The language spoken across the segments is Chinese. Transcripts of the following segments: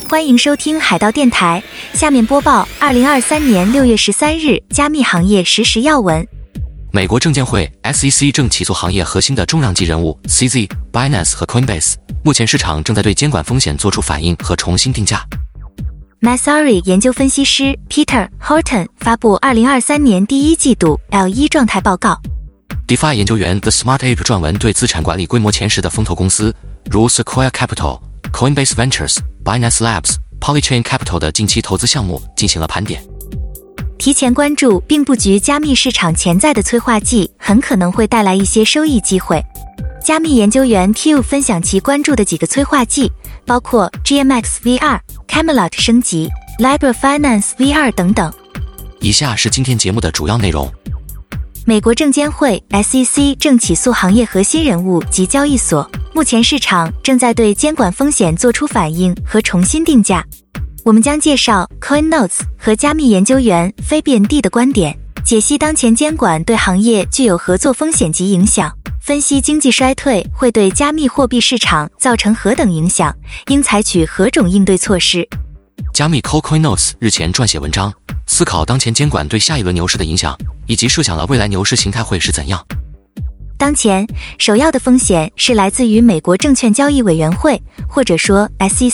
欢迎收听海盗电台，下面播报2023年6月13日加密行业实时要闻。 美国证监会 SEC 正起诉行业核心的重量级人物 CZ、Binance 和 Coinbase， 目前市场正在对监管风险做出反应和重新定价。 Macquarie 研究分析师 Peter Horton 发布2023年第一季度 L1 状态报告。 DeFi 研究员 The Smart Ape 撰文对资产管理规模前10的风投公司，如 Sequoia Capital、Coinbase Ventures、Binance Labs、Polychain Capital 的近期投资项目进行了盘点。 提前关注并布局加密市场潜在的催化剂，很可能会带来一些收益机会。加密研究员 Q 分享其关注的几个催化剂，包括 GMX VR、Camelot 升级、Libra Finance VR 等等。 以下是今天节目的主要内容。 美国证监会 SEC 正起诉行业核心人物及交易所，目前市场正在对监管风险做出反应和重新定价。我们将介绍 CoinNotes 和加密研究员 Fabian D 的观点，解析当前监管对行业具有合作风险及影响，分析经济衰退会对加密货币市场造成何等影响，应采取何种应对措施。 加密 CoinNotes 日前撰写文章，思考当前监管对下一轮牛市的影响，以及设想了未来牛市形态会是怎样。 当前首要的风险是来自于美国证券交易委员会，或者说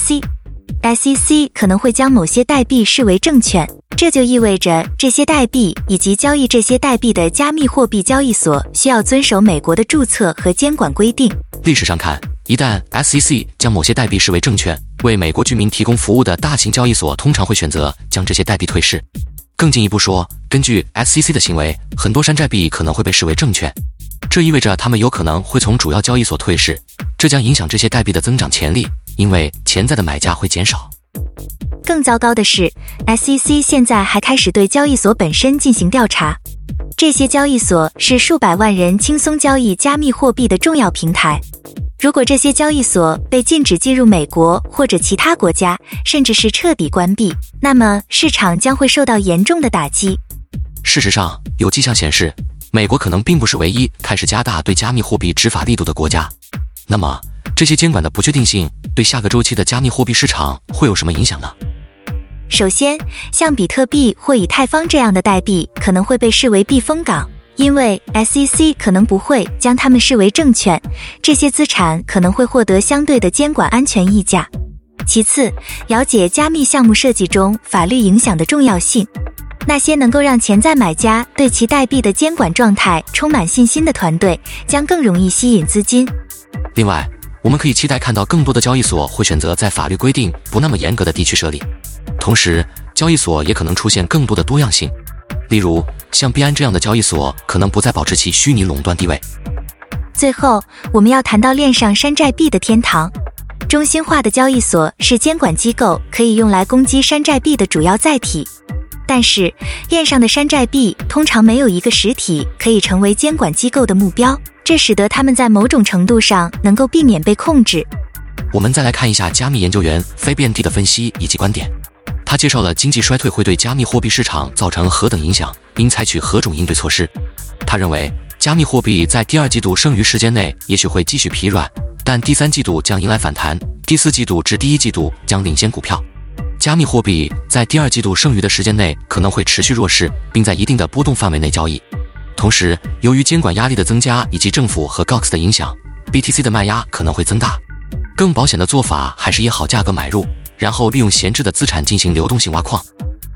SEC。SEC 可能会将某些代币视为证券，这就意味着这些代币以及交易这些代币的加密货币交易所需要遵守美国的注册和监管规定。 历史上看，一旦 SEC 将某些代币视为证券，为美国居民提供服务的大型交易所通常会选择将这些代币退市。更进一步说，根据 SEC 的行为，很多山寨币可能会被视为证券，这意味着他们有可能会从主要交易所退市，这将影响这些代币的增长潜力，因为潜在的买家会减少。 更糟糕的是 ，SEC 现在还开始对交易所本身进行调查。这些交易所是数百万人轻松交易加密货币的重要平台。如果这些交易所被禁止进入美国或者其他国家，甚至是彻底关闭，那么市场将会受到严重的打击。 事实上，有迹象显示，美国可能并不是唯一开始加大对加密货币执法力度的国家。那么，这些监管的不确定性对下个周期的加密货币市场会有什么影响呢？ 首先，像比特币或以太坊这样的代币可能会被视为避风港，因为 SEC 可能不会将它们视为证券，这些资产可能会获得相对的监管安全溢价。其次，了解加密项目设计中法律影响的重要性。那些能够让潜在买家对其代币的监管状态充满信心的团队，将更容易吸引资金。 另外，我们可以期待看到更多的交易所会选择在法律规定不那么严格的地区设立，同时交易所也可能出现更多的多样性，例如像币安这样的交易所可能不再保持其虚拟垄断地位。 最后，我们要谈到链上山寨币的天堂。中心化的交易所是监管机构可以用来攻击山寨币的主要载体，但是链上的山寨币通常没有一个实体可以成为监管机构的目标，这使得他们在某种程度上能够避免被控制。 我们再来看一下加密研究员 Fabian D 的分析以及观点。他介绍了经济衰退会对加密货币市场造成何等影响，应采取何种应对措施。他认为，加密货币在第二季度剩余时间内也许会继续疲软，但第三季度将迎来反弹，第四季度至第一季度将领先股票。加密货币在第二季度剩余的时间内可能会持续弱势，并在一定的波动范围内交易。同时，由于监管压力的增加以及政府和 GOX 的影响 ，BTC 的卖压可能会增大。更保险的做法还是以好价格买入，然后利用闲置的资产进行流动性挖矿。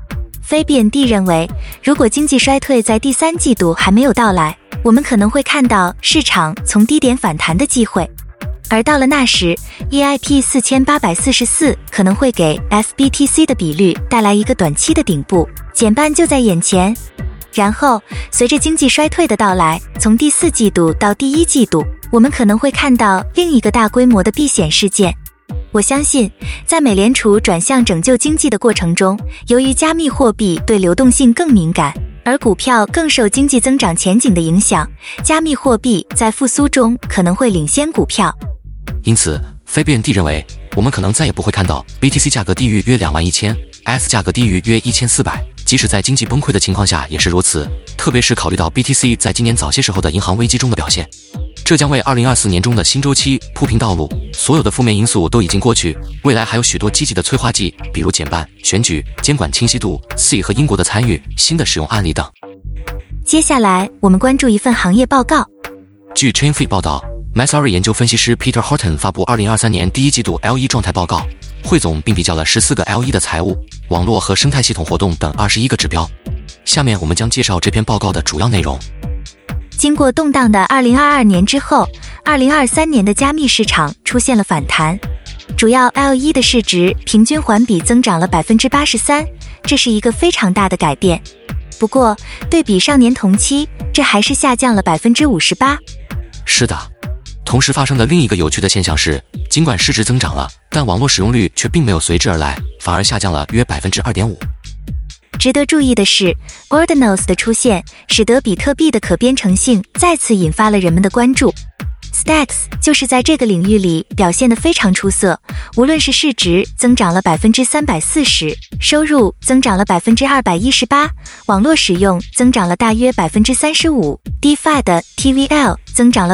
Fabian D 认为，如果经济衰退在第三季度还没有到来，我们可能会看到市场从低点反弹的机会。而到了那时 ，EIP 4844可能会给 FBTC 的比率带来一个短期的顶部，减半就在眼前。然后，随着经济衰退的到来，从第四季度到第一季度，我们可能会看到另一个大规模的避险事件。我相信，在美联储转向拯救经济的过程中，由于加密货币对流动性更敏感，而股票更受经济增长前景的影响，加密货币在复苏中可能会领先股票。 因此，Fabian D 认为，我们可能再也不会看到 BTC 价格低于约21000，ETH 价格低于约1400，即使在经济崩溃的情况下也是如此，特别是考虑到 BTC 在今年早些时候的银行危机中的表现。 这将为2024年中的新周期铺平道路。所有的负面因素都已经过去，未来还有许多积极的催化剂，比如减半、选举、监管清晰度、C 和英国的参与、新的使用案例等。 接下来，我们关注一份行业报告。 据 Chainfleet 报道， Macquarie 研究分析师 Peter Horton 发布2023年第一季度 L1 状态报告，汇总并比较了14个 L1 的财务、网络和生态系统活动等21个指标。下面我们将介绍这篇报告的主要内容。 经过动荡的2022年之后，2023年的加密市场出现了反弹，主要 L1 的市值平均环比增长了 83%， 这是一个非常大的改变。不过，对比上年同期，这还是下降了 58%。 是的，同时发生的另一个有趣的现象是，尽管市值增长了，但网络使用率却并没有随之而来，反而下降了约 2.5%。 值得注意的是 ，Ordinals 的出现，使得比特币的可编程性再次引发了人们的关注。Stacks 就是在这个领域里表现得非常出色，无论是市值增长了 340%， 收入增长了 218%， 网络使用增长了大约 35%， DeFi 的 TVL 增长了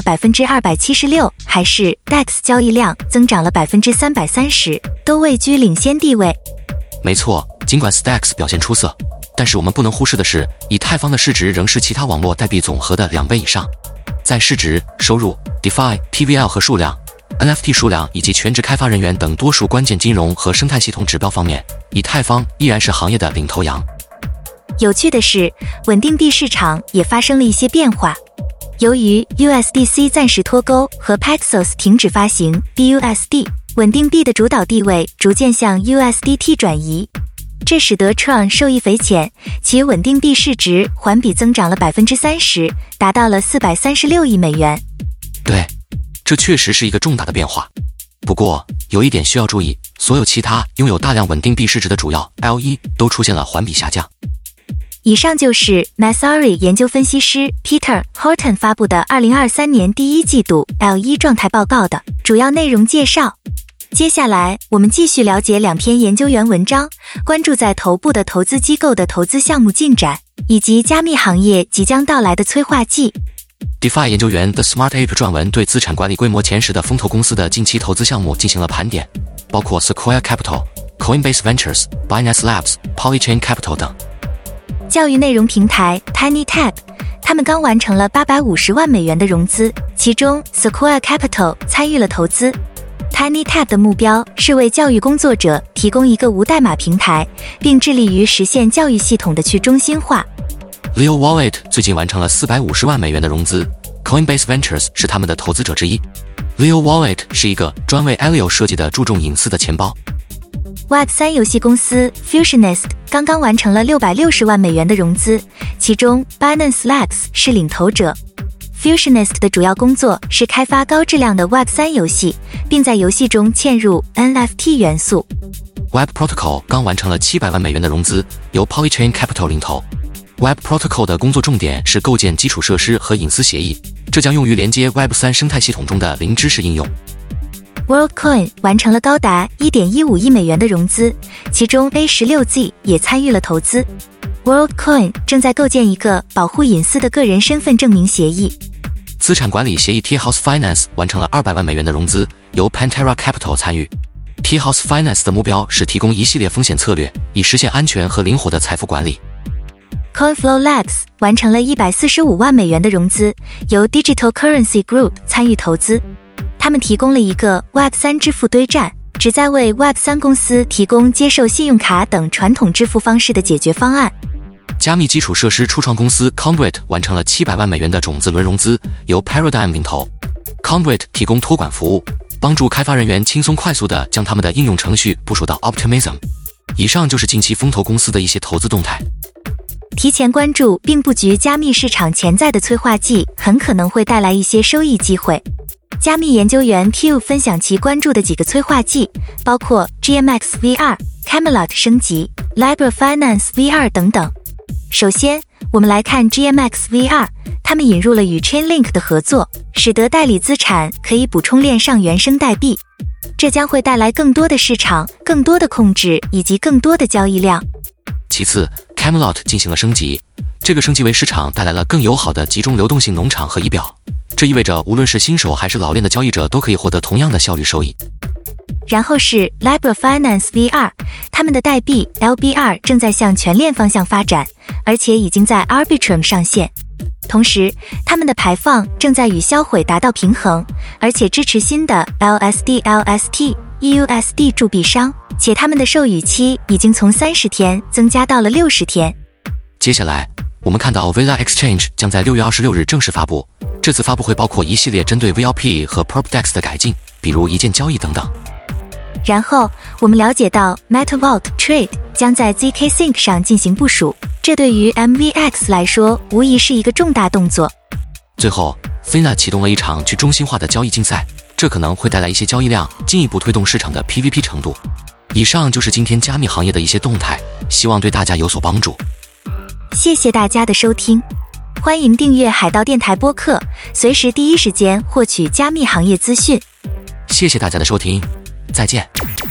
276%， 还是 DEX 交易量增长了 330%， 都位居领先地位。 没错，尽管 Stacks 表现出色，但是我们不能忽视的是，以太坊的市值仍是其他网络代币总和的2倍以上。在市值、收入、DeFi、TVL 和数量、NFT 数量以及全职开发人员等多数关键金融和生态系统指标方面，以太坊依然是行业的领头羊。 有趣的是，稳定币市场也发生了一些变化。由于 USDC 暂时脱钩和 Paxos 停止发行 BUSD， 稳定币的主导地位逐渐向 USDT 转移。这使得 Tron 受益匪浅，其稳定币市值环比增长了 30%， 达到了436亿美元。 对，这确实是一个重大的变化。不过，有一点需要注意，所有其他拥有大量稳定币市值的主要 L1 都出现了环比下降。 以上就是 Macquarie 研究分析师 Peter Horton 发布的2023年第一季度 L1 状态报告的主要内容介绍。接下来，我们继续了解2篇研究员文章，关注在头部的投资机构的投资项目进展，以及加密行业即将到来的催化剂。 DeFi 研究员 The Smart Ape 撰文对资产管理规模前10的风投公司的近期投资项目进行了盘点，包括 Sequoia Capital、Coinbase Ventures、Binance Labs、Polychain Capital 等。 教育内容平台 TinyTab， 他们刚完成了850万美元的融资，其中 Sequoia Capital 参与了投资。TinyTab 的目标是为教育工作者提供一个无代码平台，并致力于实现教育系统的去中心化。 Leo Wallet 最近完成了450万美元的融资 ，Coinbase Ventures 是他们的投资者之一。Leo Wallet 是一个专为 Aleo 设计的注重隐私的钱包。 Web3 游戏公司 Fusionist 刚刚完成了660万美元的融资，其中 Binance Labs 是领头者。Fusionist 的主要工作是开发高质量的 Web3 游戏，并在游戏中嵌入 NFT 元素。 Web Protocol 刚完成了700万美元的融资，由 Polychain Capital 领投。Web Protocol 的工作重点是构建基础设施和隐私协议，这将用于连接 Web3 生态系统中的零知识应用。 WorldCoin 完成了高达 1.15 亿美元的融资，其中 A16Z 也参与了投资。WorldCoin 正在构建一个保护隐私的个人身份证明协议。 资产管理协议 T-House Finance 完成了200万美元的融资，由 Pantera Capital 参与。T-House Finance 的目标是提供一系列风险策略，以实现安全和灵活的财富管理。 Coinflow Labs 完成了145万美元的融资，由 Digital Currency Group 参与投资。他们提供了一个 Web3 支付堆栈，旨在为 Web3 公司提供接受信用卡等传统支付方式的解决方案。 加密基础设施初创公司 Conduit 完成了700万美元的种子轮融资，由 Paradigm 领投。Conduit 提供托管服务，帮助开发人员轻松快速地将他们的应用程序部署到 Optimism。以上就是近期风投公司的一些投资动态。 提前关注并布局加密市场潜在的催化剂，很可能会带来一些收益机会。加密研究员 Q 分享其关注的几个催化剂，包括 GMX VR、Camelot 升级、Libra Finance VR 等等。首先，我们来看 GMX VR， 他们引入了与 Chainlink 的合作，使得代理资产可以补充链上原生代币，这将会带来更多的市场、更多的控制以及更多的交易量。 其次 Camelot 进行了升级，这个升级为市场带来了更友好的集中流动性农场和仪表，这意味着无论是新手还是老练的交易者都可以获得同样的效率收益。 然后是 Libra Finance VR， 他们的代币 LBR 正在向全链方向发展，而且已经在 Arbitrum 上线。同时，他们的排放正在与销毁达到平衡，而且支持新的 LSD、LST、EUSD 铸币商，且他们的授予期已经从30天增加到了60天。 接下来，我们看到 Vela Exchange 将在6月26日正式发布，这次发布会包括一系列针对 VLP 和 PropDex 的改进，比如一键交易等等。 然后我们了解到 MetaVault Trade 将在 zkSync 上进行部署，这对于 MVX 来说无疑是一个重大动作。 最后 Fina 启动了一场去中心化的交易竞赛，这可能会带来一些交易量，进一步推动市场的 PVP 程度。以上就是今天加密行业的一些动态，希望对大家有所帮助。 谢谢大家的收听，欢迎订阅海盗电台播客，随时第一时间获取加密行业资讯。 谢谢大家的收听，再见。